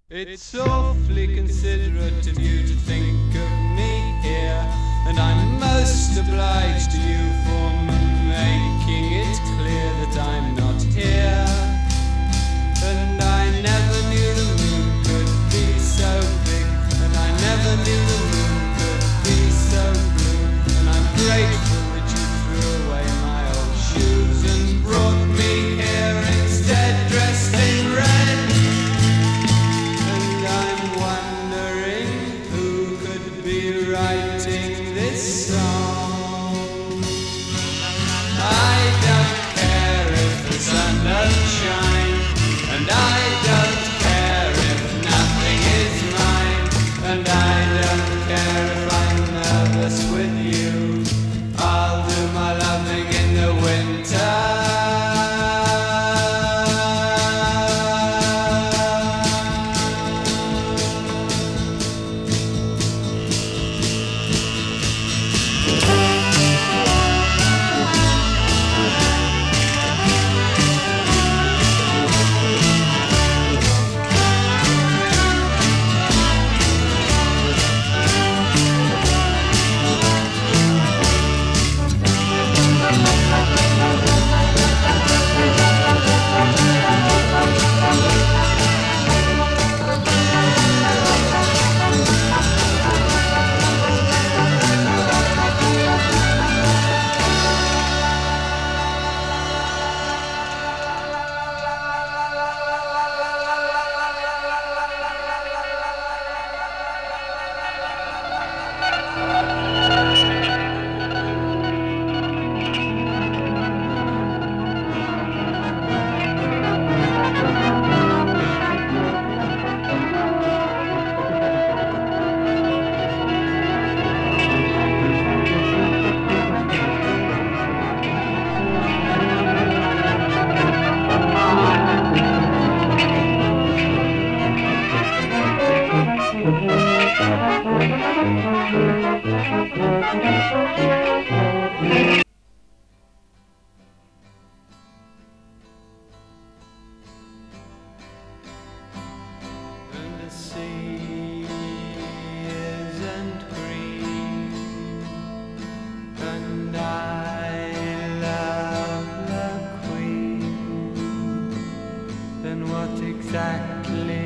It's awfully considerate of you to think of me here, and I'm most obliged to you for making it clear that I'm not here. And I never knew the moon could be so big, and I never knew the moon could be so blue. And I'm grateful that you threw away my old shoes and brought me here instead, dressed in red. And I'm wondering who could be writing this song. I don't care if the sun doesn't shine, and I don't care if nothing is mine, and I don't care if I'm nervous with you. I'll do my loving in the winter. And the sea isn't green, and I love the Queen. Then what exactly